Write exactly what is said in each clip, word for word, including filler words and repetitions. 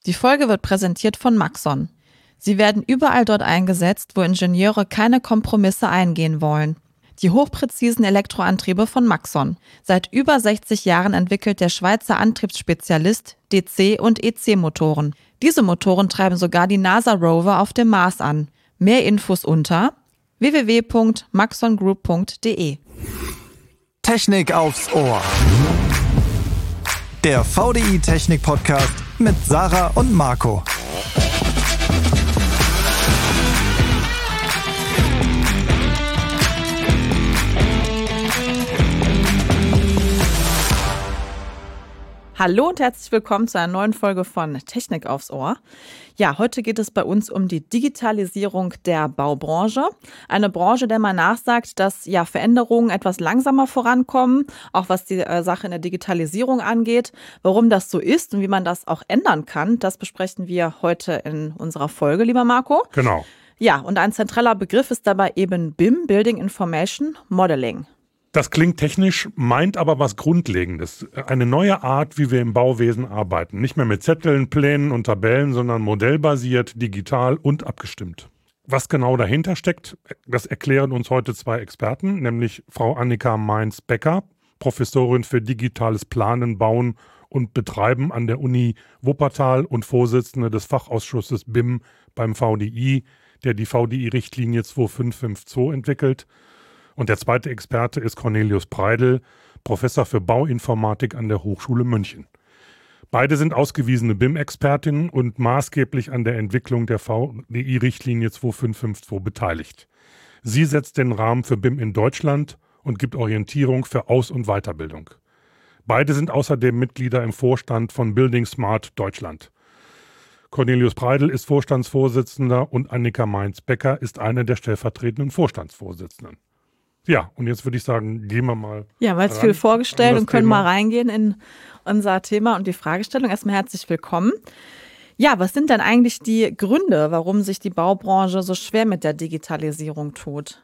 Die Folge wird präsentiert von Maxon. Sie werden überall dort eingesetzt, wo Ingenieure keine Kompromisse eingehen wollen. Die hochpräzisen Elektroantriebe von Maxon. Seit über sechzig Jahren entwickelt der Schweizer Antriebsspezialist D C- und E C-Motoren. Diese Motoren treiben sogar die NASA-Rover auf dem Mars an. Mehr Infos unter w w w punkt maxon group punkt d e. Technik aufs Ohr. Der V D I-Technik-Podcast mit Sarah und Marco. Hallo und herzlich willkommen zu einer neuen Folge von Technik aufs Ohr. Ja, heute geht es bei uns um die Digitalisierung der Baubranche. Eine Branche, der man nachsagt, dass ja Veränderungen etwas langsamer vorankommen, auch was die äh, Sache in der Digitalisierung angeht. Warum das so ist und wie man das auch ändern kann, das besprechen wir heute in unserer Folge, lieber Marco. Genau. Ja, und ein zentraler Begriff ist dabei eben B I M, Building Information Modeling. Das klingt technisch, meint aber was Grundlegendes. Eine neue Art, wie wir im Bauwesen arbeiten. Nicht mehr mit Zetteln, Plänen und Tabellen, sondern modellbasiert, digital und abgestimmt. Was genau dahinter steckt, das erklären uns heute zwei Experten, nämlich Frau Annika Mainz-Becker, Professorin für digitales Planen, Bauen und Betreiben an der Uni Wuppertal und Vorsitzende des Fachausschusses B I M beim V D I, der die V D I-Richtlinie zwei fünf fünf zwei entwickelt. Und der zweite Experte ist Cornelius Preidl, Professor für Bauinformatik an der Hochschule München. Beide sind ausgewiesene B I M-Expertinnen und maßgeblich an der Entwicklung der V D I-Richtlinie zwei fünf fünf zwei beteiligt. Sie setzt den Rahmen für B I M in Deutschland und gibt Orientierung für Aus- und Weiterbildung. Beide sind außerdem Mitglieder im Vorstand von Building Smart Deutschland. Cornelius Preidl ist Vorstandsvorsitzender und Annika Mainz-Becker ist eine der stellvertretenden Vorstandsvorsitzenden. Ja, und jetzt würde ich sagen, gehen wir mal. Ja, weil es viel vorgestellt und können mal reingehen in unser Thema und die Fragestellung. Erstmal herzlich willkommen. Ja, was sind denn eigentlich die Gründe, warum sich die Baubranche so schwer mit der Digitalisierung tut?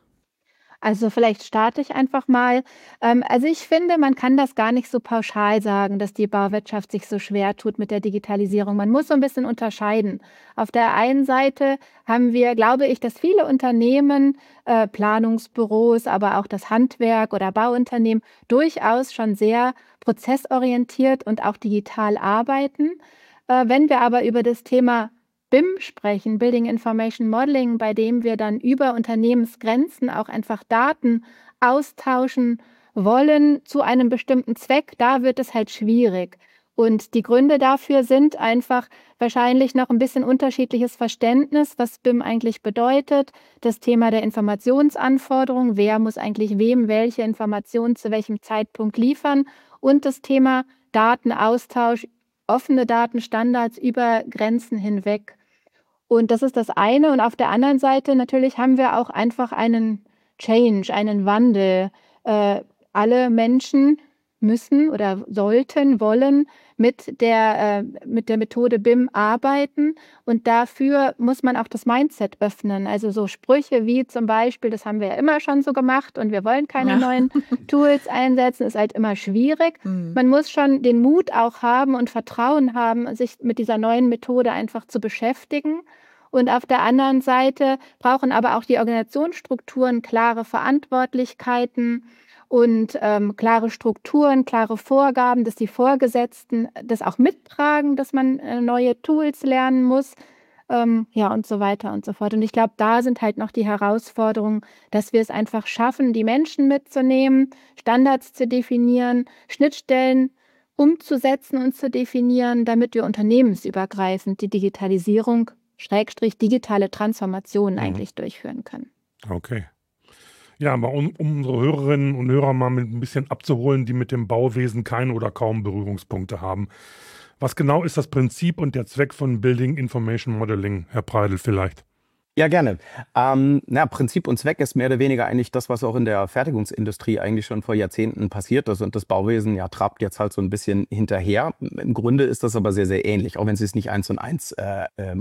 Also vielleicht starte ich einfach mal. Ähm, also ich finde, man kann das gar nicht so pauschal sagen, dass die Bauwirtschaft sich so schwer tut mit der Digitalisierung. Man muss so ein bisschen unterscheiden. Auf der einen Seite haben wir, glaube ich, dass viele Unternehmen, äh, Planungsbüros, aber auch das Handwerk oder Bauunternehmen durchaus schon sehr prozessorientiert und auch digital arbeiten. Äh, wenn wir aber über das Thema B I M sprechen, Building Information Modeling, bei dem wir dann über Unternehmensgrenzen auch einfach Daten austauschen wollen zu einem bestimmten Zweck, da wird es halt schwierig. Und die Gründe dafür sind einfach wahrscheinlich noch ein bisschen unterschiedliches Verständnis, was B I M eigentlich bedeutet, das Thema der Informationsanforderungen, wer muss eigentlich wem welche Informationen zu welchem Zeitpunkt liefern und das Thema Datenaustausch, offene Datenstandards über Grenzen hinweg. Und das ist das eine. Und auf der anderen Seite natürlich haben wir auch einfach einen Change, einen Wandel. Äh, alle Menschen müssen oder sollten, wollen mit der, äh, mit der Methode B I M arbeiten. Und dafür muss man auch das Mindset öffnen. Also so Sprüche wie zum Beispiel, das haben wir ja immer schon so gemacht und wir wollen keine ja. neuen Tools einsetzen, ist halt immer schwierig. Mhm. Man muss schon den Mut auch haben und Vertrauen haben, sich mit dieser neuen Methode einfach zu beschäftigen. Und auf der anderen Seite brauchen aber auch die Organisationsstrukturen klare Verantwortlichkeiten und ähm, klare Strukturen, klare Vorgaben, dass die Vorgesetzten das auch mittragen, dass man äh, neue Tools lernen muss, ähm, ja und so weiter und so fort. Und ich glaube, da sind halt noch die Herausforderungen, dass wir es einfach schaffen, die Menschen mitzunehmen, Standards zu definieren, Schnittstellen umzusetzen und zu definieren, damit wir unternehmensübergreifend die Digitalisierung, Schrägstrich digitale Transformation mhm. eigentlich durchführen können. Okay. Ja, aber um, um unsere Hörerinnen und Hörer mal mit ein bisschen abzuholen, die mit dem Bauwesen keine oder kaum Berührungspunkte haben. Was genau ist das Prinzip und der Zweck von Building Information Modeling, Herr Preidl vielleicht? Ja, gerne. Ähm, na, Prinzip und Zweck ist mehr oder weniger eigentlich das, was auch in der Fertigungsindustrie eigentlich schon vor Jahrzehnten passiert ist. Und das Bauwesen ja trabt jetzt halt so ein bisschen hinterher. Im Grunde ist das aber sehr, sehr ähnlich, auch wenn sie es nicht eins und eins äh, ähm,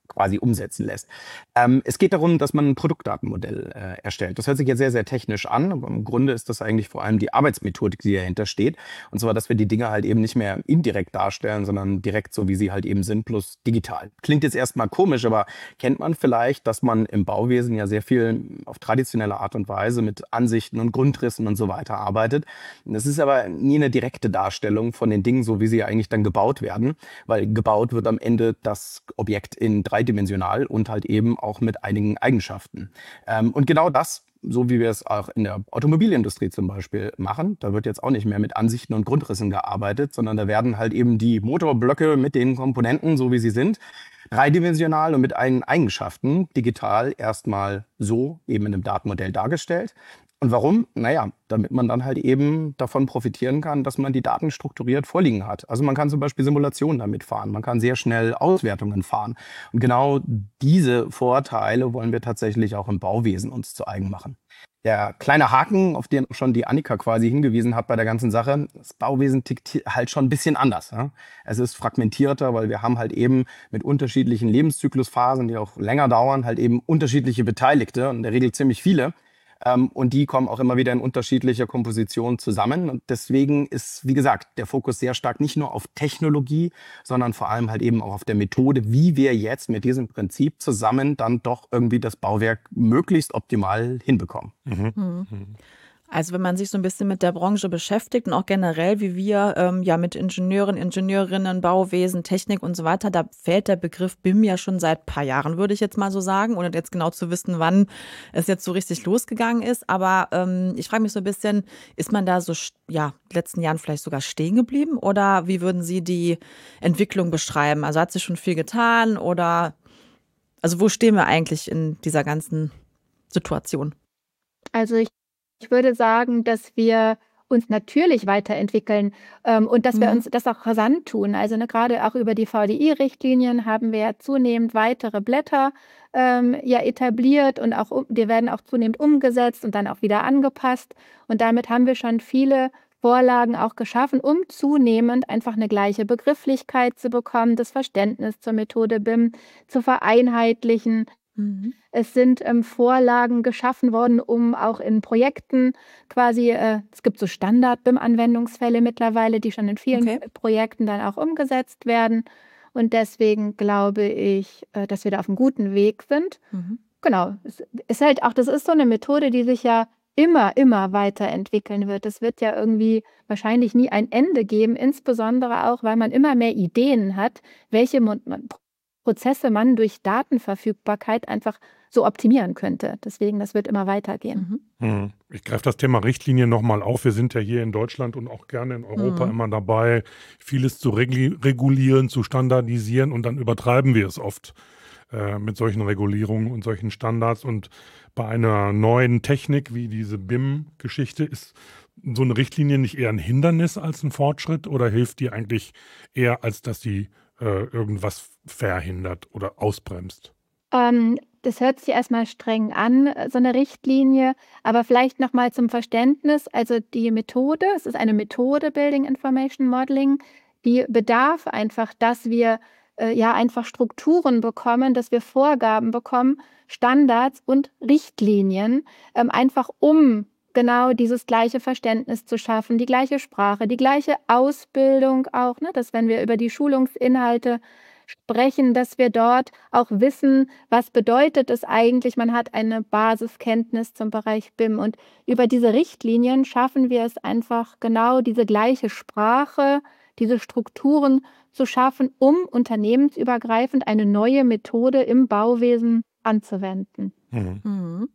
quasi umsetzen lässt. Ähm, es geht darum, dass man ein Produktdatenmodell äh, erstellt. Das hört sich jetzt sehr, sehr technisch an, aber im Grunde ist das eigentlich vor allem die Arbeitsmethodik, die dahinter steht. Und zwar, dass wir die Dinge halt eben nicht mehr indirekt darstellen, sondern direkt so, wie sie halt eben sind, plus digital. Klingt jetzt erstmal komisch, aber kennt man vielleicht, dass man im Bauwesen ja sehr viel auf traditionelle Art und Weise mit Ansichten und Grundrissen und so weiter arbeitet. Das ist aber nie eine direkte Darstellung von den Dingen, so wie sie eigentlich dann gebaut werden, weil gebaut wird am Ende das Objekt in dreidimensional und halt eben auch mit einigen Eigenschaften. Ähm, und genau das, so wie wir es auch in der Automobilindustrie zum Beispiel machen, da wird jetzt auch nicht mehr mit Ansichten und Grundrissen gearbeitet, sondern da werden halt eben die Motorblöcke mit den Komponenten, so wie sie sind, dreidimensional und mit einen Eigenschaften digital erstmal so eben in einem Datenmodell dargestellt. Und warum? Naja, damit man dann halt eben davon profitieren kann, dass man die Daten strukturiert vorliegen hat. Also man kann zum Beispiel Simulationen damit fahren, man kann sehr schnell Auswertungen fahren. Und genau diese Vorteile wollen wir tatsächlich auch im Bauwesen uns zu eigen machen. Der kleine Haken, auf den schon die Annika quasi hingewiesen hat bei der ganzen Sache, das Bauwesen tickt halt schon ein bisschen anders. Ja? Es ist fragmentierter, weil wir haben halt eben mit unterschiedlichen Lebenszyklusphasen, die auch länger dauern, halt eben unterschiedliche Beteiligte und in der Regel ziemlich viele. Ähm, und die kommen auch immer wieder in unterschiedlicher Komposition zusammen. Und deswegen ist, wie gesagt, der Fokus sehr stark nicht nur auf Technologie, sondern vor allem halt eben auch auf der Methode, wie wir jetzt mit diesem Prinzip zusammen dann doch irgendwie das Bauwerk möglichst optimal hinbekommen. Mhm. Mhm. Also wenn man sich so ein bisschen mit der Branche beschäftigt und auch generell, wie wir ähm, ja mit Ingenieuren, Ingenieurinnen, Bauwesen, Technik und so weiter, da fällt der Begriff B I M ja schon seit ein paar Jahren, würde ich jetzt mal so sagen, ohne jetzt genau zu wissen, wann es jetzt so richtig losgegangen ist. Aber ähm, ich frage mich so ein bisschen, ist man da so ja letzten Jahren vielleicht sogar stehen geblieben oder wie würden Sie die Entwicklung beschreiben? Also hat sich schon viel getan oder also wo stehen wir eigentlich in dieser ganzen Situation? Also ich Ich würde sagen, dass wir uns natürlich weiterentwickeln ähm, und dass wir Mhm. uns das auch rasant tun. Also ne, gerade auch über die V D I-Richtlinien haben wir ja zunehmend weitere Blätter ähm, ja etabliert und auch um, die werden auch zunehmend umgesetzt und dann auch wieder angepasst. Und damit haben wir schon viele Vorlagen auch geschaffen, um zunehmend einfach eine gleiche Begrifflichkeit zu bekommen, das Verständnis zur Methode B I M zu vereinheitlichen. Mhm. Es sind ähm, Vorlagen geschaffen worden, um auch in Projekten quasi, äh, es gibt so Standard-B I M-Anwendungsfälle mittlerweile, die schon in vielen Okay. Projekten dann auch umgesetzt werden. Und deswegen glaube ich, äh, dass wir da auf einem guten Weg sind. Mhm. Genau, es ist halt auch, das ist so eine Methode, die sich ja immer, immer weiterentwickeln wird. Es wird ja irgendwie wahrscheinlich nie ein Ende geben, insbesondere auch, weil man immer mehr Ideen hat, welche Mo- man- Prozesse man durch Datenverfügbarkeit einfach so optimieren könnte. Deswegen, das wird immer weitergehen. Mhm. Hm. Ich greife das Thema Richtlinie nochmal auf. Wir sind ja hier in Deutschland und auch gerne in Europa Mhm. immer dabei, vieles zu regli- regulieren, zu standardisieren und dann übertreiben wir es oft äh, mit solchen Regulierungen und solchen Standards. Und bei einer neuen Technik wie diese B I M-Geschichte ist so eine Richtlinie nicht eher ein Hindernis als ein Fortschritt oder hilft die eigentlich eher, als dass sie äh, irgendwas verhindert oder ausbremst? Ähm, das hört sich erstmal streng an, äh, so eine Richtlinie, aber vielleicht nochmal zum Verständnis. Also die Methode, es ist eine Methode Building Information Modeling, die bedarf einfach, dass wir äh, ja einfach Strukturen bekommen, dass wir Vorgaben bekommen, Standards und Richtlinien, ähm, einfach um genau dieses gleiche Verständnis zu schaffen, die gleiche Sprache, die gleiche Ausbildung auch, ne? Dass wenn wir über die Schulungsinhalte sprechen, dass wir dort auch wissen, was bedeutet es eigentlich, man hat eine Basiskenntnis zum Bereich B I M. Und über diese Richtlinien schaffen wir es einfach genau diese gleiche Sprache, diese Strukturen zu schaffen, um unternehmensübergreifend eine neue Methode im Bauwesen anzuwenden. Mhm. Mhm.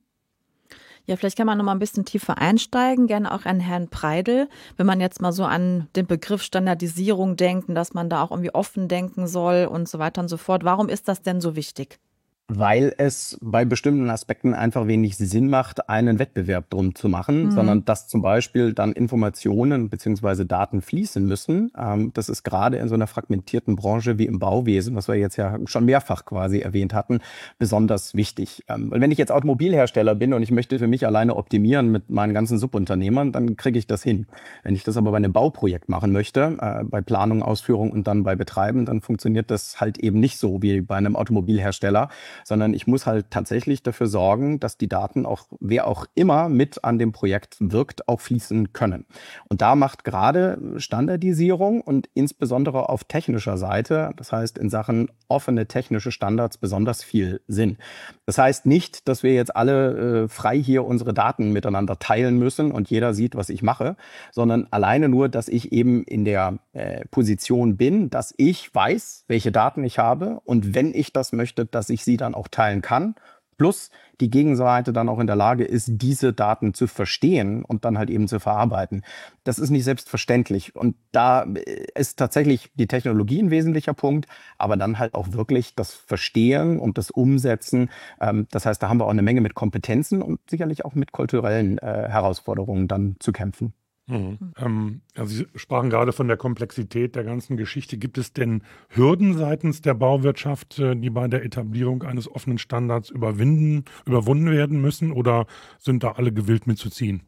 Ja, vielleicht kann man noch mal ein bisschen tiefer einsteigen, gerne auch an Herrn Preidl. Wenn man jetzt mal so an den Begriff Standardisierung denkt, dass man da auch irgendwie offen denken soll und so weiter und so fort. Warum ist das denn so wichtig? Weil es bei bestimmten Aspekten einfach wenig Sinn macht, einen Wettbewerb drum zu machen, Mhm. sondern dass zum Beispiel dann Informationen bzw. Daten fließen müssen. Ähm, das ist gerade in so einer fragmentierten Branche wie im Bauwesen, was wir jetzt ja schon mehrfach quasi erwähnt hatten, besonders wichtig. Ähm, weil wenn ich jetzt Automobilhersteller bin und ich möchte für mich alleine optimieren mit meinen ganzen Subunternehmern, dann kriege ich das hin. Wenn ich das aber bei einem Bauprojekt machen möchte, äh, bei Planung, Ausführung und dann bei Betreiben, dann funktioniert das halt eben nicht so wie bei einem Automobilhersteller, sondern ich muss halt tatsächlich dafür sorgen, dass die Daten auch, wer auch immer mit an dem Projekt wirkt, auch fließen können. Und da macht gerade Standardisierung und insbesondere auf technischer Seite, das heißt in Sachen offene technische Standards, besonders viel Sinn. Das heißt nicht, dass wir jetzt alle äh, frei hier unsere Daten miteinander teilen müssen und jeder sieht, was ich mache, sondern alleine nur, dass ich eben in der äh, Position bin, dass ich weiß, welche Daten ich habe und wenn ich das möchte, dass ich sie dann auch teilen kann, plus die Gegenseite dann auch in der Lage ist, diese Daten zu verstehen und dann halt eben zu verarbeiten. Das ist nicht selbstverständlich und da ist tatsächlich die Technologie ein wesentlicher Punkt, aber dann halt auch wirklich das Verstehen und das Umsetzen. Ähm, das heißt, da haben wir auch eine Menge mit Kompetenzen und sicherlich auch mit kulturellen äh, Herausforderungen dann zu kämpfen. Mhm. Ähm, also Sie sprachen gerade von der Komplexität der ganzen Geschichte. Gibt es denn Hürden seitens der Bauwirtschaft, äh, die bei der Etablierung eines offenen Standards überwinden, überwunden werden müssen oder sind da alle gewillt mitzuziehen?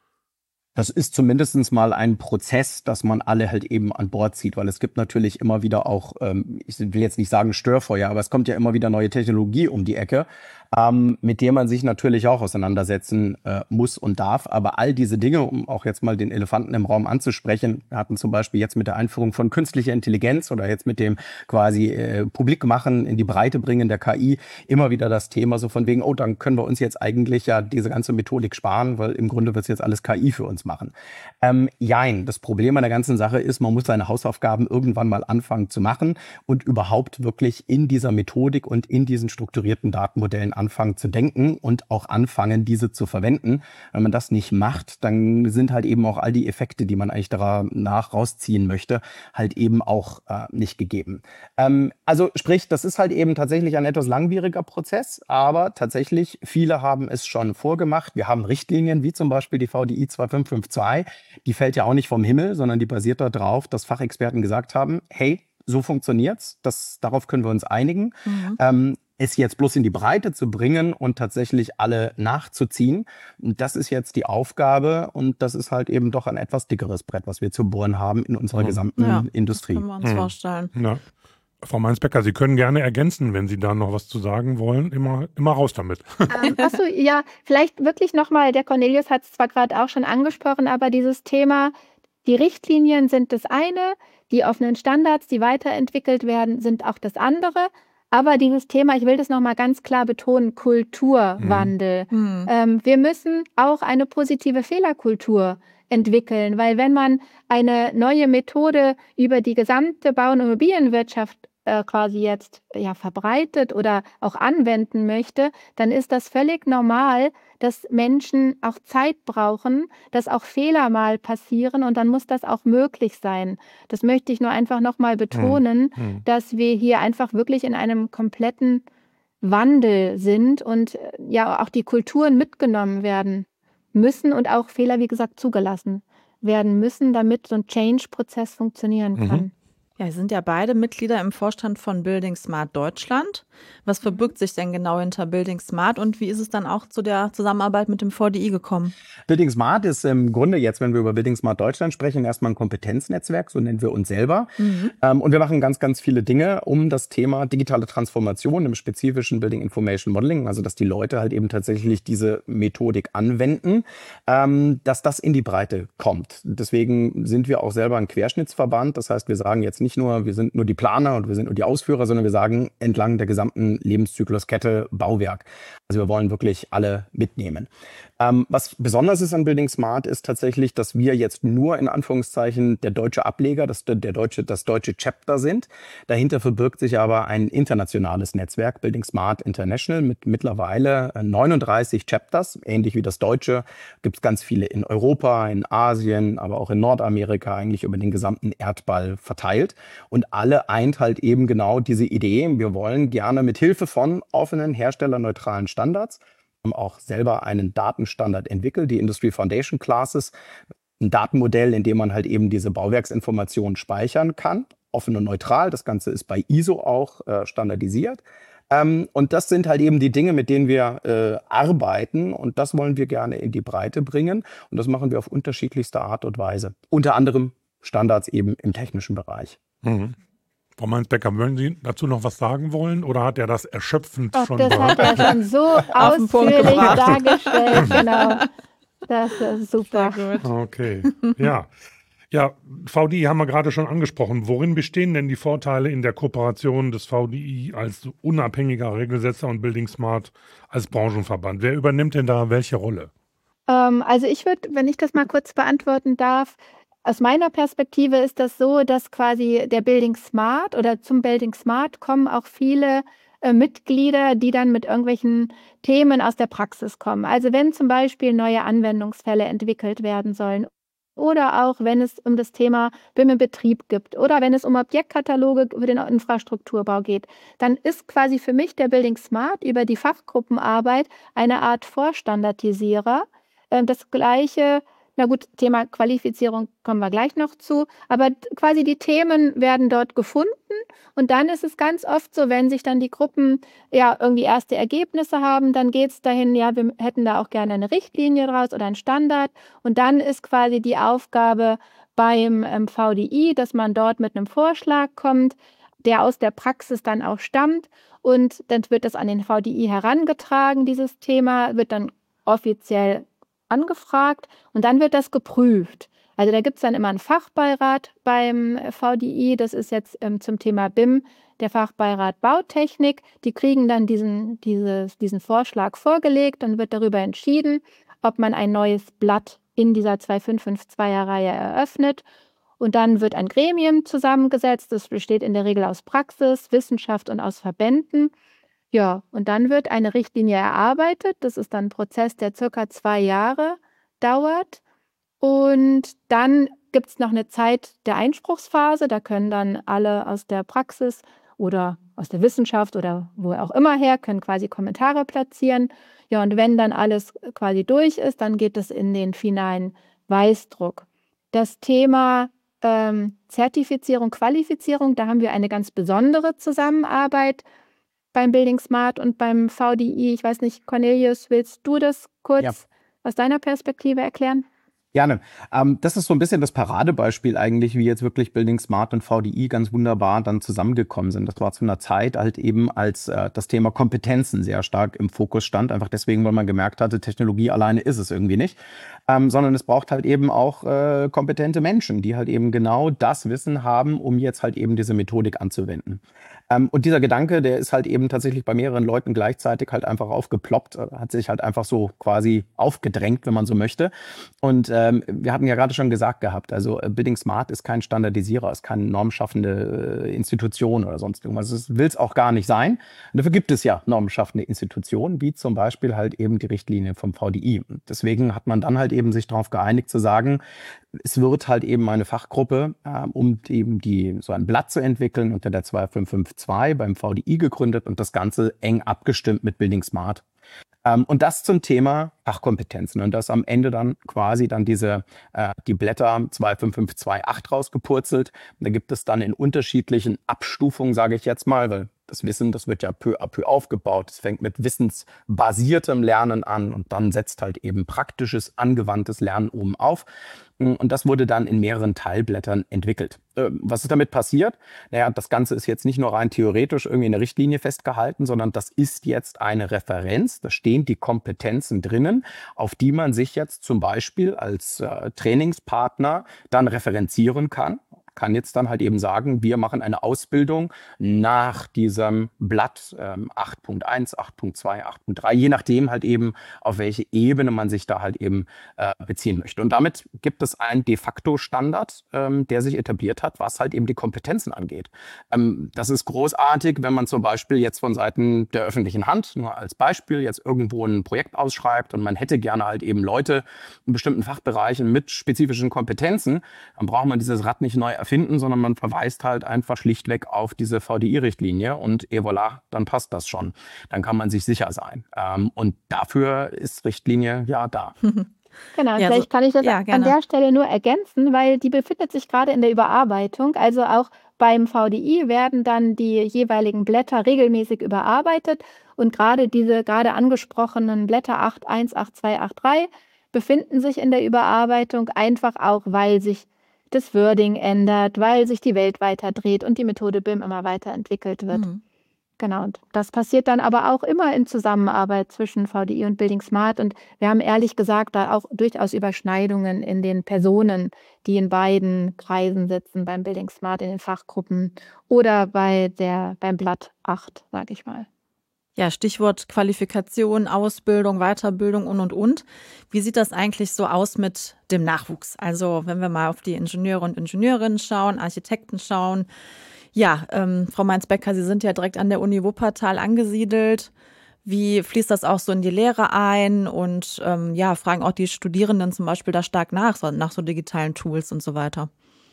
Das ist zumindest mal ein Prozess, dass man alle halt eben an Bord zieht, weil es gibt natürlich immer wieder auch, ähm, ich will jetzt nicht sagen Störfeuer, aber es kommt ja immer wieder neue Technologie um die Ecke, ähm, mit der man sich natürlich auch auseinandersetzen äh, muss und darf. Aber all diese Dinge, um auch jetzt mal den Elefanten im Raum anzusprechen, wir hatten zum Beispiel jetzt mit der Einführung von künstlicher Intelligenz oder jetzt mit dem quasi äh, Publikmachen, in die Breite bringen der K I, immer wieder das Thema so von wegen, oh, dann können wir uns jetzt eigentlich ja diese ganze Methodik sparen, weil im Grunde wird es jetzt alles K I für uns machen. Ähm, jein, das Problem an der ganzen Sache ist, man muss seine Hausaufgaben irgendwann mal anfangen zu machen und überhaupt wirklich in dieser Methodik und in diesen strukturierten Datenmodellen anfangen zu denken und auch anfangen, diese zu verwenden. Wenn man das nicht macht, dann sind halt eben auch all die Effekte, die man eigentlich danach rausziehen möchte, halt eben auch äh, nicht gegeben. Ähm, also sprich, das ist halt eben tatsächlich ein etwas langwieriger Prozess, aber tatsächlich, viele haben es schon vorgemacht. Wir haben Richtlinien, wie zum Beispiel die V D I zwei fünf fünf zwei, die fällt ja auch nicht vom Himmel, sondern die basiert darauf, dass Fachexperten gesagt haben, hey, so funktioniert's, das, darauf können wir uns einigen. Mhm. Ähm, es jetzt bloß in die Breite zu bringen und tatsächlich alle nachzuziehen, das ist jetzt die Aufgabe und das ist halt eben doch ein etwas dickeres Brett, was wir zu bohren haben in unserer gesamten ja, Industrie. Das können wir uns hm. vorstellen. Ja. Frau Mainz-Becker, Sie können gerne ergänzen, wenn Sie da noch was zu sagen wollen. Immer, immer raus damit. Ähm, achso, ja, vielleicht wirklich nochmal, der Cornelius hat es zwar gerade auch schon angesprochen, aber dieses Thema, die Richtlinien sind das eine, die offenen Standards, die weiterentwickelt werden, sind auch das andere. Aber dieses Thema, ich will das nochmal ganz klar betonen, Kulturwandel. Mhm. Ähm, wir müssen auch eine positive Fehlerkultur entwickeln, weil wenn man eine neue Methode über die gesamte Bau- und Immobilienwirtschaft äh, quasi jetzt ja, verbreitet oder auch anwenden möchte, dann ist das völlig normal, dass Menschen auch Zeit brauchen, dass auch Fehler mal passieren und dann muss das auch möglich sein. Das möchte ich nur einfach nochmal betonen, hm. dass wir hier einfach wirklich in einem kompletten Wandel sind und ja auch die Kulturen mitgenommen werden müssen und auch Fehler, wie gesagt, zugelassen werden müssen, damit so ein Change-Prozess funktionieren kann. Mhm. Ja, Sie sind ja beide Mitglieder im Vorstand von Building Smart Deutschland. Was verbirgt sich denn genau hinter Building Smart und wie ist es dann auch zu der Zusammenarbeit mit dem V D I gekommen? Building Smart ist im Grunde jetzt, wenn wir über Building Smart Deutschland sprechen, erstmal ein Kompetenznetzwerk, so nennen wir uns selber. Mhm. Ähm, und wir machen ganz, ganz viele Dinge um das Thema digitale Transformation im spezifischen Building Information Modeling, also dass die Leute halt eben tatsächlich diese Methodik anwenden, ähm, dass das in die Breite kommt. Deswegen sind wir auch selber ein Querschnittsverband. Das heißt, wir sagen jetzt nicht nur, wir sind nur die Planer und wir sind nur die Ausführer, sondern wir sagen entlang der gesamten Lebenszykluskette Bauwerk. Also wir wollen wirklich alle mitnehmen. Ähm, was besonders ist an Building Smart ist tatsächlich, dass wir jetzt nur in Anführungszeichen der deutsche Ableger, das, der deutsche, das deutsche Chapter sind. Dahinter verbirgt sich aber ein internationales Netzwerk, Building Smart International, mit mittlerweile neununddreißig Chapters. Ähnlich wie das deutsche gibt es ganz viele in Europa, in Asien, aber auch in Nordamerika, eigentlich über den gesamten Erdball verteilt. Und alle eint halt eben genau diese Idee. Wir wollen gerne mit Hilfe von offenen, herstellerneutralen Standards, haben auch selber einen Datenstandard entwickelt, die Industry Foundation Classes, ein Datenmodell, in dem man halt eben diese Bauwerksinformationen speichern kann, offen und neutral. Das Ganze ist bei I S O auch äh, standardisiert. Ähm, und das sind halt eben die Dinge, mit denen wir äh, arbeiten, und das wollen wir gerne in die Breite bringen, und das machen wir auf unterschiedlichste Art und Weise. Unter anderem Standards eben im technischen Bereich. Mhm. Frau Mainz-Becker, wollen Sie dazu noch was sagen wollen, oder hat er das erschöpfend Och, schon das behandelt? hat er schon so ausführlich dargestellt. Genau. Das ist super. Okay, ja. Ja, V D I haben wir gerade schon angesprochen. Worin bestehen denn die Vorteile in der Kooperation des V D I als unabhängiger Regelsetzer und Building Smart als Branchenverband? Wer übernimmt denn da welche Rolle? Ähm, also ich würde, wenn ich das mal kurz beantworten darf, aus meiner Perspektive ist das so, dass quasi der Building Smart oder zum Building Smart kommen auch viele äh, Mitglieder, die dann mit irgendwelchen Themen aus der Praxis kommen. Also wenn zum Beispiel neue Anwendungsfälle entwickelt werden sollen oder auch wenn es um das Thema B I M im Betrieb gibt oder wenn es um Objektkataloge für den Infrastrukturbau geht, dann ist quasi für mich der Building Smart über die Fachgruppenarbeit eine Art Vorstandardisierer. Ähm, das gleiche Na gut, Thema Qualifizierung kommen wir gleich noch zu, aber quasi die Themen werden dort gefunden, und dann ist es ganz oft so, wenn sich dann die Gruppen ja irgendwie erste Ergebnisse haben, dann geht es dahin, ja, wir hätten da auch gerne eine Richtlinie draus oder einen Standard, und dann ist quasi die Aufgabe beim ähm, V D I, dass man dort mit einem Vorschlag kommt, der aus der Praxis dann auch stammt, und dann wird das an den V D I herangetragen, dieses Thema, wird dann offiziell angefragt, und dann wird das geprüft. Also da gibt es dann immer einen Fachbeirat beim V D I, das ist jetzt ähm, zum Thema B I M der Fachbeirat Bautechnik. Die kriegen dann diesen, dieses, diesen Vorschlag vorgelegt, dann wird darüber entschieden, ob man ein neues Blatt in dieser zwei fünf fünf zwei-Reihe eröffnet, und dann wird ein Gremium zusammengesetzt, das besteht in der Regel aus Praxis, Wissenschaft und aus Verbänden. Ja, und dann wird eine Richtlinie erarbeitet. Das ist dann ein Prozess, der circa zwei Jahre dauert. Und dann gibt es noch eine Zeit der Einspruchsphase. Da können dann alle aus der Praxis oder aus der Wissenschaft oder wo auch immer her, können quasi Kommentare platzieren. Ja, und wenn dann alles quasi durch ist, dann geht es in den finalen Weißdruck. Das Thema ähm, Zertifizierung, Qualifizierung, da haben wir eine ganz besondere Zusammenarbeit beim Building Smart und beim V D I. Ich weiß nicht, Cornelius, willst du das kurz ja. aus deiner Perspektive erklären? Gerne. Ähm, das ist so ein bisschen das Paradebeispiel eigentlich, wie jetzt wirklich Building Smart und V D I ganz wunderbar dann zusammengekommen sind. Das war zu einer Zeit halt eben, als äh, das Thema Kompetenzen sehr stark im Fokus stand. Einfach deswegen, weil man gemerkt hatte, Technologie alleine ist es irgendwie nicht. Ähm, sondern es braucht halt eben auch äh, kompetente Menschen, die halt eben genau das Wissen haben, um jetzt halt eben diese Methodik anzuwenden. Ähm, und dieser Gedanke, der ist halt eben tatsächlich bei mehreren Leuten gleichzeitig halt einfach aufgeploppt, äh, hat sich halt einfach so quasi aufgedrängt, wenn man so möchte. Und ähm, wir hatten ja gerade schon gesagt gehabt, also äh, Building Smart ist kein Standardisierer, ist keine normschaffende äh, Institution oder sonst irgendwas. Das will es auch gar nicht sein. Und dafür gibt es ja normschaffende Institutionen, wie zum Beispiel halt eben die Richtlinie vom V D I. Und deswegen hat man dann halt eben sich darauf geeinigt zu sagen, es wird halt eben eine Fachgruppe, äh, um eben die, so ein Blatt zu entwickeln, unter der zwei fünf fünf zwei beim V D I gegründet, und das Ganze eng abgestimmt mit Building Smart. Ähm, und das zum Thema Fachkompetenzen, und das am Ende dann quasi dann diese, äh, die Blätter zwei fünf fünf zwei acht rausgepurzelt. Und da gibt es dann in unterschiedlichen Abstufungen, sage ich jetzt mal, weil das Wissen, das wird ja peu à peu aufgebaut. Es fängt mit wissensbasiertem Lernen an, und dann setzt halt eben praktisches, angewandtes Lernen oben auf. Und das wurde dann in mehreren Teilblättern entwickelt. Was ist damit passiert? Naja, das Ganze ist jetzt nicht nur rein theoretisch irgendwie in der Richtlinie festgehalten, sondern das ist jetzt eine Referenz. Da stehen die Kompetenzen drinnen, auf die man sich jetzt zum Beispiel als äh, Trainingspartner dann referenzieren kann. kann jetzt dann halt eben sagen, wir machen eine Ausbildung nach diesem Blatt ähm, acht Punkt eins, acht Punkt zwei, acht Punkt drei, je nachdem halt eben, auf welche Ebene man sich da halt eben äh, beziehen möchte. Und damit gibt es einen de facto Standard, ähm, der sich etabliert hat, was halt eben die Kompetenzen angeht. Ähm, das ist großartig, wenn man zum Beispiel jetzt von Seiten der öffentlichen Hand, nur als Beispiel, jetzt irgendwo ein Projekt ausschreibt und man hätte gerne halt eben Leute in bestimmten Fachbereichen mit spezifischen Kompetenzen, dann braucht man dieses Rad nicht neu erfinden, sondern man verweist halt einfach schlichtweg auf diese V D I-Richtlinie und et voilà, dann passt das schon. Dann kann man sich sicher sein. Ähm, und dafür ist Richtlinie ja da. Genau, Ja, vielleicht so- kann ich das ja, an gerne. der Stelle nur ergänzen, weil die befindet sich gerade in der Überarbeitung. Also auch beim V D I werden dann die jeweiligen Blätter regelmäßig überarbeitet und gerade diese gerade angesprochenen Blätter acht Punkt eins, acht Punkt zwei, acht Punkt drei befinden sich in der Überarbeitung, einfach auch, weil sich das Wording ändert, weil sich die Welt weiter dreht und die Methode B I M immer weiterentwickelt wird. Mhm. Genau, und das passiert dann aber auch immer in Zusammenarbeit zwischen V D I und Building Smart. Und wir haben ehrlich gesagt da auch durchaus Überschneidungen in den Personen, die in beiden Kreisen sitzen, beim Building Smart in den Fachgruppen oder bei der, beim Blatt acht, sage ich mal. Ja, Stichwort Qualifikation, Ausbildung, Weiterbildung und, und, und. Wie sieht das eigentlich so aus mit dem Nachwuchs? Also wenn wir mal auf die Ingenieure und Ingenieurinnen schauen, Architekten schauen. Ja, ähm, Frau Mainz-Becker, Sie sind ja direkt an der Uni Wuppertal angesiedelt. Wie fließt das auch so in die Lehre ein? Und ähm, ja, fragen auch die Studierenden zum Beispiel da stark nach, so, nach so digitalen Tools und so weiter?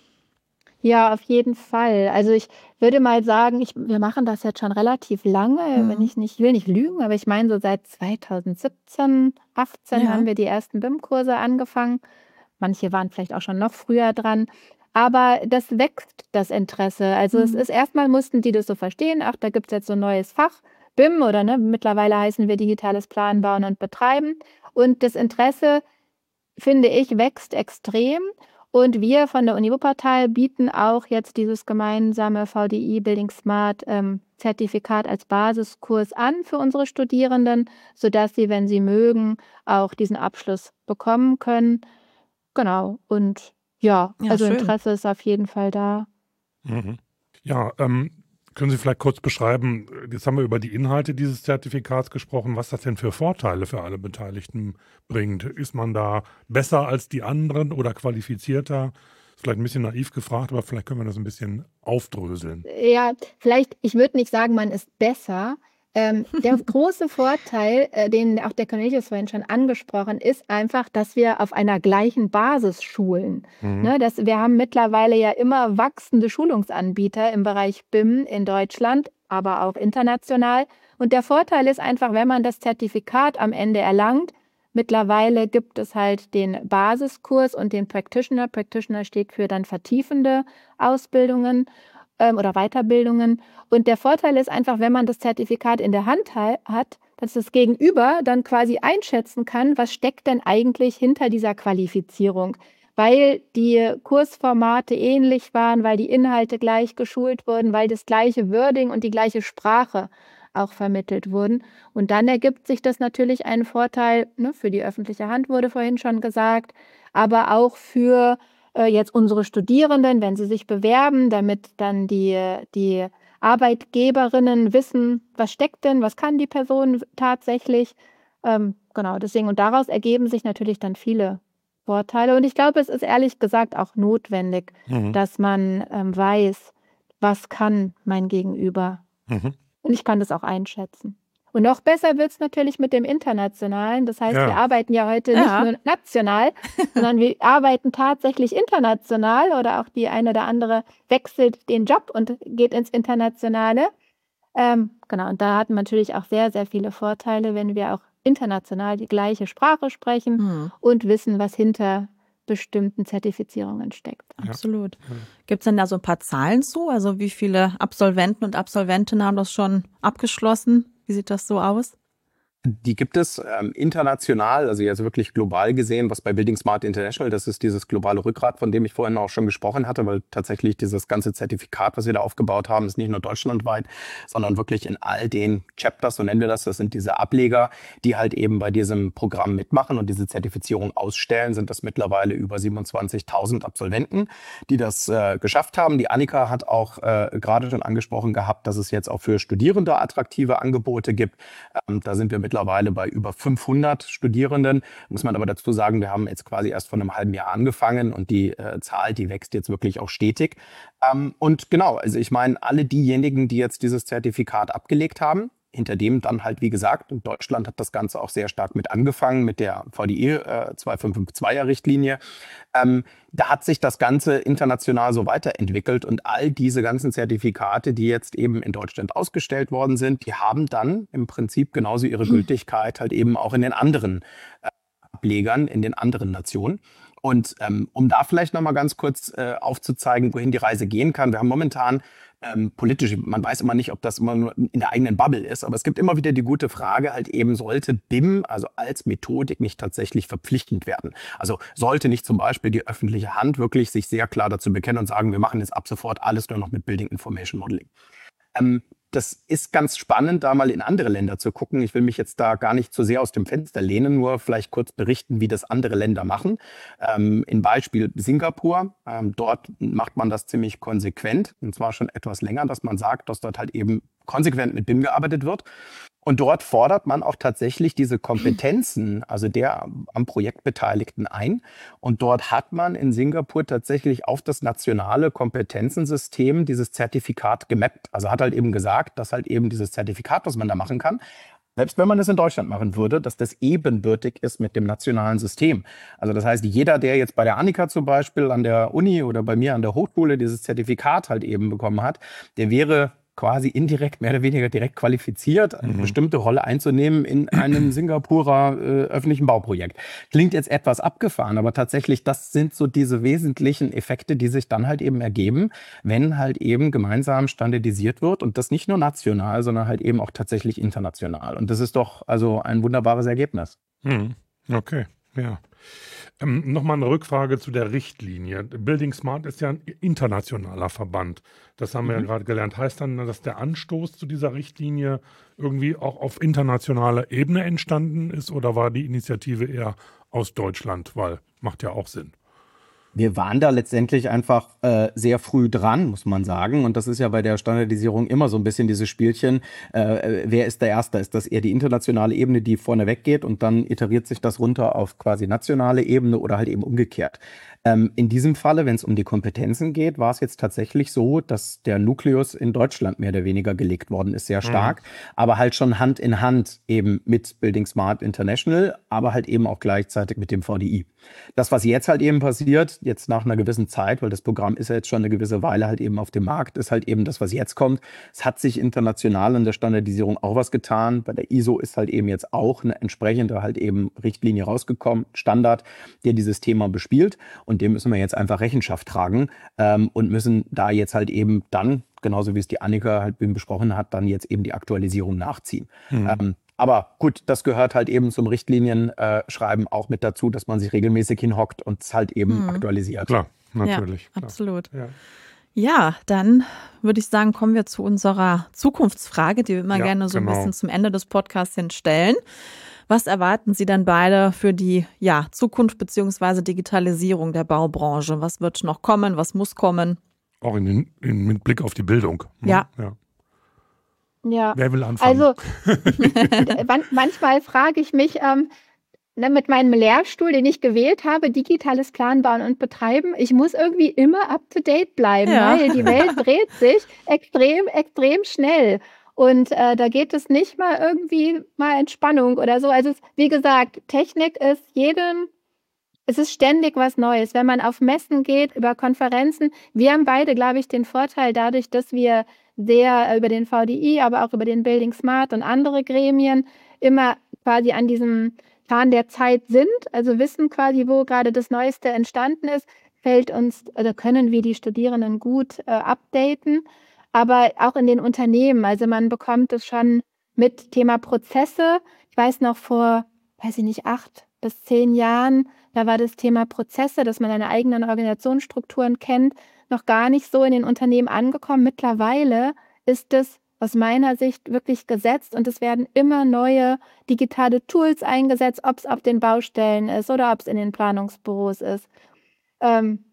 Ja, auf jeden Fall. Also ich würde mal sagen, ich, wir machen das jetzt schon relativ lange, Mhm. wenn ich nicht, ich will nicht lügen, aber ich meine so seit zweitausendsiebzehn, achtzehn Ja. haben wir die ersten B I M-Kurse angefangen. Manche waren vielleicht auch schon noch früher dran. Aber das wächst, das Interesse. Also es Mhm. ist erstmal mussten die das so verstehen, ach, da gibt es jetzt so ein neues Fach, B I M oder ne, mittlerweile heißen wir digitales Planen, Bauen und Betreiben. Und das Interesse, finde ich, wächst extrem. Und wir von der Uni Wuppertal bieten auch jetzt dieses gemeinsame V D I Building Smart ähm, Zertifikat als Basiskurs an für unsere Studierenden, sodass sie, wenn sie mögen, auch diesen Abschluss bekommen können. Genau. Und ja, Ja, also schön. Interesse ist auf jeden Fall da. Mhm. Ja, ähm, können Sie vielleicht kurz beschreiben, jetzt haben wir über die Inhalte dieses Zertifikats gesprochen, was das denn für Vorteile für alle Beteiligten bringt. Ist man da besser als die anderen oder qualifizierter? Ist vielleicht ein bisschen naiv gefragt, aber vielleicht können wir das ein bisschen aufdröseln. Ja, vielleicht, ich würde nicht sagen, man ist besser. Ähm, der große Vorteil, äh, den auch der Cornelius vorhin schon angesprochen, ist einfach, dass wir auf einer gleichen Basis schulen. Mhm. Ne, das, wir haben mittlerweile ja immer wachsende Schulungsanbieter im Bereich B I M in Deutschland, aber auch international. Und der Vorteil ist einfach, wenn man das Zertifikat am Ende erlangt, mittlerweile gibt es halt den Basiskurs und den Practitioner. Practitioner steht für dann vertiefende Ausbildungen ähm, oder Weiterbildungen. Und der Vorteil ist einfach, wenn man das Zertifikat in der Hand ha- hat, dass das Gegenüber dann quasi einschätzen kann, was steckt denn eigentlich hinter dieser Qualifizierung. Weil die Kursformate ähnlich waren, weil die Inhalte gleich geschult wurden, weil das gleiche Wording und die gleiche Sprache auch vermittelt wurden. Und dann ergibt sich das natürlich einen Vorteil, ne, für die öffentliche Hand, wurde vorhin schon gesagt, aber auch für äh, jetzt unsere Studierenden, wenn sie sich bewerben, damit dann die, die Arbeitgeberinnen wissen, was steckt denn, was kann die Person tatsächlich. Ähm, genau, deswegen, und daraus ergeben sich natürlich dann viele Vorteile. Und ich glaube, es ist ehrlich gesagt auch notwendig, Mhm. dass man ähm, weiß, was kann mein Gegenüber. Mhm. Und ich kann das auch einschätzen. Und noch besser wird es natürlich mit dem Internationalen. Das heißt, Ja. wir arbeiten ja heute Ja. nicht nur national, sondern wir arbeiten tatsächlich international oder auch die eine oder andere wechselt den Job und geht ins Internationale. Ähm, genau, und da hatten wir natürlich auch sehr, sehr viele Vorteile, wenn wir auch international die gleiche Sprache sprechen Mhm. und wissen, was hinter bestimmten Zertifizierungen steckt. Ja. Absolut. Ja. Gibt es denn da so ein paar Zahlen zu? Also wie viele Absolventen und Absolventinnen haben das schon abgeschlossen? Wie sieht das so aus? Die gibt es ähm, international, also jetzt wirklich global gesehen, was bei Building Smart International, das ist dieses globale Rückgrat, von dem ich vorhin auch schon gesprochen hatte, weil tatsächlich dieses ganze Zertifikat, was wir da aufgebaut haben, ist nicht nur deutschlandweit, sondern wirklich in all den Chapters, so nennen wir das, das sind diese Ableger, die halt eben bei diesem Programm mitmachen und diese Zertifizierung ausstellen, sind das mittlerweile über siebenundzwanzigtausend Absolventen, die das äh, geschafft haben. Die Annika hat auch äh, gerade schon angesprochen gehabt, dass es jetzt auch für Studierende attraktive Angebote gibt. Ähm, da sind wir mittlerweile mittlerweile bei über fünfhundert Studierenden. Muss man aber dazu sagen, wir haben jetzt quasi erst vor einem halben Jahr angefangen und die äh, Zahl, die wächst jetzt wirklich auch stetig. Ähm, und genau, also ich meine, alle diejenigen, die jetzt dieses Zertifikat abgelegt haben, hinter dem dann halt, wie gesagt, in Deutschland hat das Ganze auch sehr stark mit angefangen, mit der V D I äh, zweitausendfünfhundertfünfundzwanziger-Richtlinie. Ähm, da hat sich das Ganze international so weiterentwickelt und all diese ganzen Zertifikate, die jetzt eben in Deutschland ausgestellt worden sind, die haben dann im Prinzip genauso ihre Gültigkeit halt eben auch in den anderen äh, Ablegern, in den anderen Nationen. Und ähm, um da vielleicht nochmal ganz kurz äh, aufzuzeigen, wohin die Reise gehen kann. Wir haben momentan ähm, politisch, man weiß immer nicht, ob das immer nur in der eigenen Bubble ist, aber es gibt immer wieder die gute Frage, halt eben sollte B I M, also als Methodik, nicht tatsächlich verpflichtend werden. Also sollte nicht zum Beispiel die öffentliche Hand wirklich sich sehr klar dazu bekennen und sagen, wir machen jetzt ab sofort alles nur noch mit Building Information Modeling. Ähm, Das ist ganz spannend, da mal in andere Länder zu gucken. Ich will mich jetzt da gar nicht zu sehr aus dem Fenster lehnen, nur vielleicht kurz berichten, wie das andere Länder machen. Ähm, in Beispiel Singapur, ähm, dort macht man das ziemlich konsequent, und zwar schon etwas länger, dass man sagt, dass dort halt eben konsequent mit B I M gearbeitet wird. Und dort fordert man auch tatsächlich diese Kompetenzen, also der am Projekt Beteiligten ein. Und dort hat man in Singapur tatsächlich auf das nationale Kompetenzensystem dieses Zertifikat gemappt. Also hat halt eben gesagt, dass halt eben dieses Zertifikat, was man da machen kann, selbst wenn man es in Deutschland machen würde, dass das ebenbürtig ist mit dem nationalen System. Also das heißt, jeder, der jetzt bei der Annika zum Beispiel an der Uni oder bei mir an der Hochschule dieses Zertifikat halt eben bekommen hat, der wäre quasi indirekt, mehr oder weniger direkt qualifiziert, eine mhm. bestimmte Rolle einzunehmen in einem Singapurer äh, öffentlichen Bauprojekt. Klingt jetzt etwas abgefahren, aber tatsächlich, das sind so diese wesentlichen Effekte, die sich dann halt eben ergeben, wenn halt eben gemeinsam standardisiert wird und das nicht nur national, sondern halt eben auch tatsächlich international. Und das ist doch also ein wunderbares Ergebnis. Mhm. Okay, ja. Ähm, Nochmal eine Rückfrage zu der Richtlinie. Building Smart ist ja ein internationaler Verband. Das haben wir mhm. ja gerade gelernt. Heißt dann, dass der Anstoß zu dieser Richtlinie irgendwie auch auf internationaler Ebene entstanden ist oder war die Initiative eher aus Deutschland? Weil macht ja auch Sinn. Wir waren da letztendlich einfach äh, sehr früh dran, muss man sagen. Und das ist ja bei der Standardisierung immer so ein bisschen dieses Spielchen. Äh, wer ist der Erste? Ist das eher die internationale Ebene, die vorne weggeht und dann iteriert sich das runter auf quasi nationale Ebene oder halt eben umgekehrt? Ähm, in diesem Falle, wenn es um die Kompetenzen geht, war es jetzt tatsächlich so, dass der Nukleus in Deutschland mehr oder weniger gelegt worden ist, sehr stark. Mhm. Aber halt schon Hand in Hand eben mit Building Smart International, aber halt eben auch gleichzeitig mit dem V D I. Das, was jetzt halt eben passiert, jetzt nach einer gewissen Zeit, weil das Programm ist ja jetzt schon eine gewisse Weile halt eben auf dem Markt, ist halt eben das, was jetzt kommt. Es hat sich international in der Standardisierung auch was getan. Bei der I S O ist halt eben jetzt auch eine entsprechende halt eben Richtlinie rausgekommen, Standard, der dieses Thema bespielt. Und dem müssen wir jetzt einfach Rechenschaft tragen ähm, und müssen da jetzt halt eben dann, genauso wie es die Annika halt eben besprochen hat, dann jetzt eben die Aktualisierung nachziehen. Mhm. Ähm, Aber gut, das gehört halt eben zum Richtlinienschreiben auch mit dazu, dass man sich regelmäßig hinhockt und es halt eben mhm. aktualisiert. Klar, natürlich. Ja, klar. absolut. Ja. Ja, dann würde ich sagen, kommen wir zu unserer Zukunftsfrage, die wir immer ja, gerne so genau. ein bisschen zum Ende des Podcasts hinstellen. Was erwarten Sie denn beide für die ja, Zukunft bzw. Digitalisierung der Baubranche? Was wird noch kommen? Was muss kommen? Auch in den, in, mit Blick auf die Bildung. Ja. ja. Ja, wer will anfangen? Also manchmal frage ich mich, ähm, ne, mit meinem Lehrstuhl, den ich gewählt habe, digitales Planbauen und Betreiben, ich muss irgendwie immer up-to-date bleiben, ja. weil die Welt dreht sich extrem, extrem schnell. Und äh, da geht es nicht mal irgendwie mal Entspannung oder so. Also es, wie gesagt, Technik ist jedem, es ist ständig was Neues. Wenn man auf Messen geht, über Konferenzen, wir haben beide, glaube ich, den Vorteil dadurch, dass wir sehr über den V D I, aber auch über den Building Smart und andere Gremien immer quasi an diesem Zahn der Zeit sind, also wissen quasi, wo gerade das Neueste entstanden ist, fällt uns, oder können wir die Studierenden gut äh, updaten. Aber auch in den Unternehmen, also man bekommt es schon mit Thema Prozesse. Ich weiß noch vor, weiß ich nicht, acht bis zehn Jahren, da war das Thema Prozesse, dass man seine eigenen Organisationsstrukturen kennt, noch gar nicht so in den Unternehmen angekommen. Mittlerweile ist es aus meiner Sicht wirklich gesetzt und es werden immer neue digitale Tools eingesetzt, ob es auf den Baustellen ist oder ob es in den Planungsbüros ist. Ähm,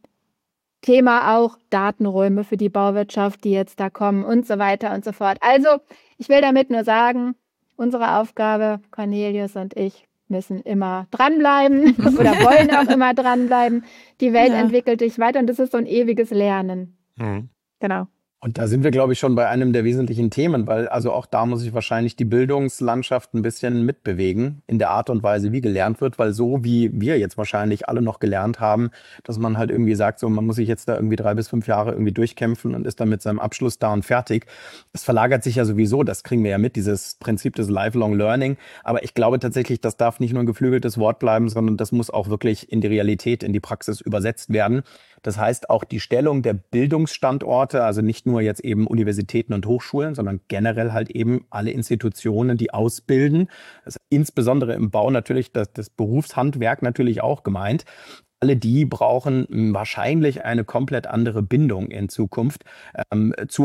Thema auch Datenräume für die Bauwirtschaft, die jetzt da kommen und so weiter und so fort. Also ich will damit nur sagen, unsere Aufgabe, Cornelius und ich, müssen immer dranbleiben oder wollen auch immer dranbleiben. Die Welt ja. entwickelt sich weiter und das ist so ein ewiges Lernen. Mhm. Genau. Und da sind wir, glaube ich, schon bei einem der wesentlichen Themen, weil also auch da muss sich wahrscheinlich die Bildungslandschaft ein bisschen mitbewegen in der Art und Weise, wie gelernt wird, weil so wie wir jetzt wahrscheinlich alle noch gelernt haben, dass man halt irgendwie sagt, so man muss sich jetzt da irgendwie drei bis fünf Jahre irgendwie durchkämpfen und ist dann mit seinem Abschluss da und fertig. Das verlagert sich ja sowieso, das kriegen wir ja mit, dieses Prinzip des Lifelong Learning. Aber ich glaube tatsächlich, das darf nicht nur ein geflügeltes Wort bleiben, sondern das muss auch wirklich in die Realität, in die Praxis übersetzt werden. Das heißt, auch die Stellung der Bildungsstandorte, also nicht nur jetzt eben Universitäten und Hochschulen, sondern generell halt eben alle Institutionen, die ausbilden. Das ist insbesondere im Bau natürlich das, das Berufshandwerk natürlich auch gemeint. Alle die brauchen wahrscheinlich eine komplett andere Bindung in Zukunft ähm, zu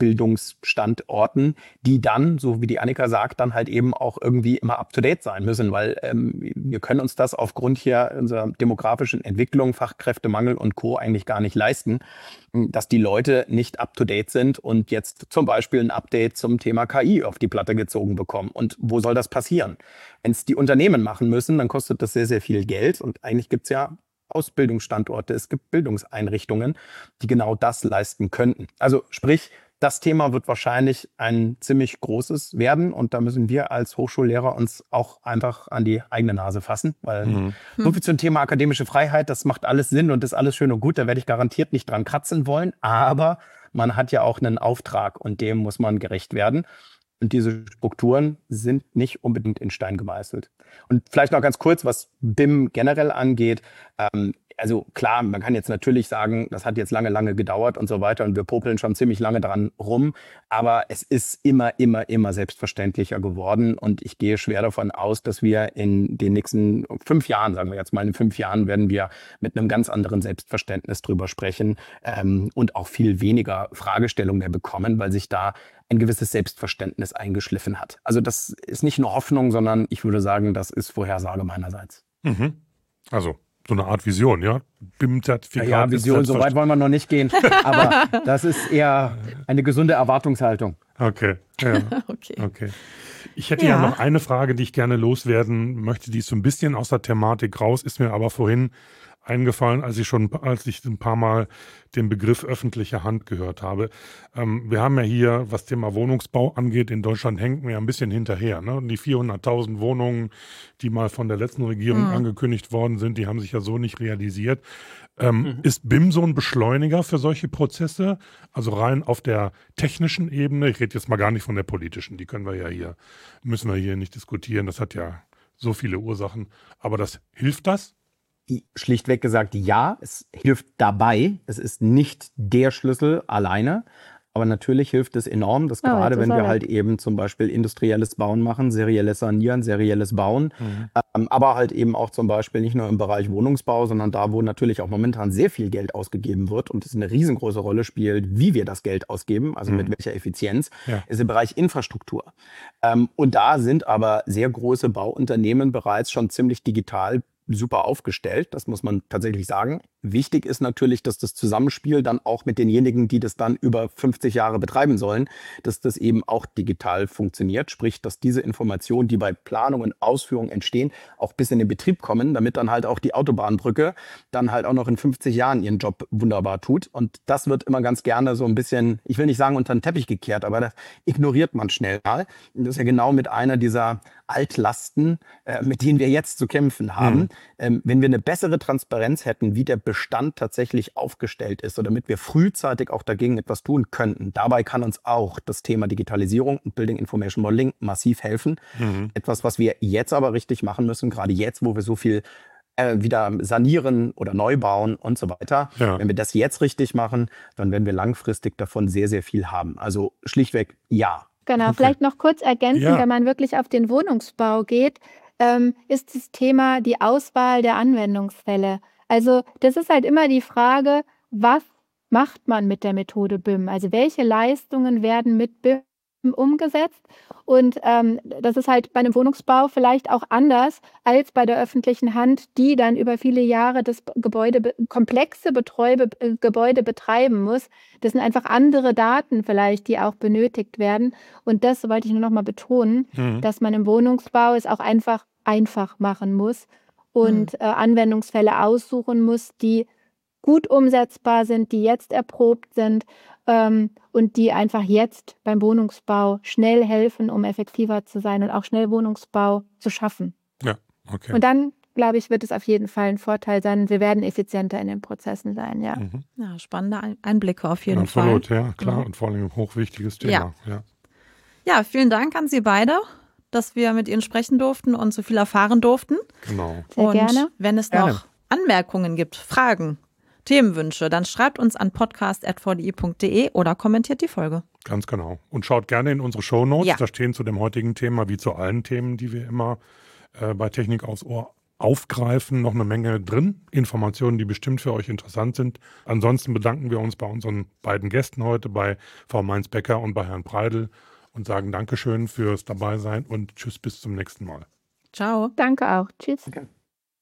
Ausbildungsstandorten, die dann, so wie die Annika sagt, dann halt eben auch irgendwie immer up-to-date sein müssen, weil ähm, wir können uns das aufgrund hier unserer demografischen Entwicklung, Fachkräftemangel und Co. eigentlich gar nicht leisten, dass die Leute nicht up-to-date sind und jetzt zum Beispiel ein Update zum Thema K I auf die Platte gezogen bekommen. Und wo soll das passieren? Wenn es die Unternehmen machen müssen, dann kostet das sehr, sehr viel Geld und eigentlich gibt es ja Ausbildungsstandorte, es gibt Bildungseinrichtungen, die genau das leisten könnten. Also sprich, das Thema wird wahrscheinlich ein ziemlich großes werden und da müssen wir als Hochschullehrer uns auch einfach an die eigene Nase fassen, weil mhm. so viel zum Thema akademische Freiheit, das macht alles Sinn und ist alles schön und gut, da werde ich garantiert nicht dran kratzen wollen, aber man hat ja auch einen Auftrag und dem muss man gerecht werden. Und diese Strukturen sind nicht unbedingt in Stein gemeißelt. Und vielleicht noch ganz kurz, was B I M generell angeht. Ähm, also klar, man kann jetzt natürlich sagen, das hat jetzt lange, lange gedauert und so weiter und wir popeln schon ziemlich lange dran rum. Aber es ist immer, immer, immer selbstverständlicher geworden und ich gehe schwer davon aus, dass wir in den nächsten fünf Jahren, sagen wir jetzt mal in fünf Jahren, werden wir mit einem ganz anderen Selbstverständnis drüber sprechen ähm, und auch viel weniger Fragestellungen mehr bekommen, weil sich da ein gewisses Selbstverständnis eingeschliffen hat. Also das ist nicht nur Hoffnung, sondern ich würde sagen, das ist Vorhersage meinerseits. Mhm. Also so eine Art Vision, ja? B I M-Zertifikat. Ja, ja, Vision, so weit wollen wir noch nicht gehen. Aber das ist eher eine gesunde Erwartungshaltung. Okay, ja. okay. okay. Ich hätte ja. ja noch eine Frage, die ich gerne loswerden möchte. Die ist so ein bisschen aus der Thematik raus, ist mir aber vorhin eingefallen, als ich schon, als ich ein paar Mal den Begriff öffentliche Hand gehört habe. Ähm, wir haben ja hier, was Thema Wohnungsbau angeht, in Deutschland hängen wir ja ein bisschen hinterher. Ne? Und die vierhunderttausend Wohnungen, die mal von der letzten Regierung mhm. angekündigt worden sind, die haben sich ja so nicht realisiert. Ähm, mhm. Ist B I M so ein Beschleuniger für solche Prozesse? Also rein auf der technischen Ebene, ich rede jetzt mal gar nicht von der politischen, die können wir ja hier, müssen wir hier nicht diskutieren, das hat ja so viele Ursachen. Aber das hilft das? Schlichtweg gesagt, ja, es hilft dabei. Es ist nicht der Schlüssel alleine. Aber natürlich hilft es enorm, dass oh, gerade wenn wir halt eben zum Beispiel industrielles Bauen machen, serielles Sanieren, serielles Bauen, mhm. ähm, aber halt eben auch zum Beispiel nicht nur im Bereich Wohnungsbau, sondern da, wo natürlich auch momentan sehr viel Geld ausgegeben wird und es eine riesengroße Rolle spielt, wie wir das Geld ausgeben, also mhm. mit welcher Effizienz, ja. ist im Bereich Infrastruktur. Ähm, und da sind aber sehr große Bauunternehmen bereits schon ziemlich digital super aufgestellt, das muss man tatsächlich sagen. Wichtig ist natürlich, dass das Zusammenspiel dann auch mit denjenigen, die das dann über fünfzig Jahre betreiben sollen, dass das eben auch digital funktioniert. Sprich, dass diese Informationen, die bei Planung und Ausführung entstehen, auch bis in den Betrieb kommen, damit dann halt auch die Autobahnbrücke dann halt auch noch in fünfzig Jahren ihren Job wunderbar tut. Und das wird immer ganz gerne so ein bisschen, ich will nicht sagen unter den Teppich gekehrt, aber das ignoriert man schnell mal. Das ist ja genau mit einer dieser Altlasten, äh, mit denen wir jetzt zu kämpfen haben. Mhm. Ähm, wenn wir eine bessere Transparenz hätten, wie der Bestand tatsächlich aufgestellt ist, oder damit wir frühzeitig auch dagegen etwas tun könnten. Dabei kann uns auch das Thema Digitalisierung und Building Information Modeling massiv helfen. Mhm. Etwas, was wir jetzt aber richtig machen müssen, gerade jetzt, wo wir so viel äh, wieder sanieren oder neu bauen und so weiter. Ja. Wenn wir das jetzt richtig machen, dann werden wir langfristig davon sehr, sehr viel haben. Also schlichtweg ja. Genau, Okay. vielleicht noch kurz ergänzen, Ja. wenn man wirklich auf den Wohnungsbau geht, ähm, ist das Thema die Auswahl der Anwendungsfälle. Also das ist halt immer die Frage, was macht man mit der Methode B I M? Also welche Leistungen werden mit B I M umgesetzt? Und ähm, das ist halt bei einem Wohnungsbau vielleicht auch anders als bei der öffentlichen Hand, die dann über viele Jahre das Gebäude, be- komplexe Betreu- äh, Gebäude betreiben muss. Das sind einfach andere Daten vielleicht, die auch benötigt werden. Und das wollte ich nur noch mal betonen, Mhm. dass man im Wohnungsbau es auch einfach einfach machen muss und äh, Anwendungsfälle aussuchen muss, die gut umsetzbar sind, die jetzt erprobt sind ähm, und die einfach jetzt beim Wohnungsbau schnell helfen, um effektiver zu sein und auch schnell Wohnungsbau zu schaffen. Ja, okay. Und dann, glaube ich, wird es auf jeden Fall ein Vorteil sein. Wir werden effizienter in den Prozessen sein, ja. Mhm. Ja, spannende Ein- Einblicke auf jeden Absolut, Fall. ja, klar. Ja. Und vor allem ein hochwichtiges Thema. Ja. Ja. Ja, vielen Dank an Sie beide, dass wir mit Ihnen sprechen durften und so viel erfahren durften. Genau. Sehr und gerne. wenn es Gerne. noch Anmerkungen gibt, Fragen, Themenwünsche, dann schreibt uns an podcast at v d i punkt d e oder kommentiert die Folge. Ganz genau. Und schaut gerne in unsere Shownotes. Ja. Da stehen zu dem heutigen Thema, wie zu allen Themen, die wir immer äh, bei Technik aufs Ohr aufgreifen, noch eine Menge drin. Informationen, die bestimmt für euch interessant sind. Ansonsten bedanken wir uns bei unseren beiden Gästen heute, bei Frau Mainz-Becker und bei Herrn Preidl und sagen Dankeschön fürs Dabeisein und tschüss bis zum nächsten Mal. Ciao. Danke auch. Tschüss. Okay.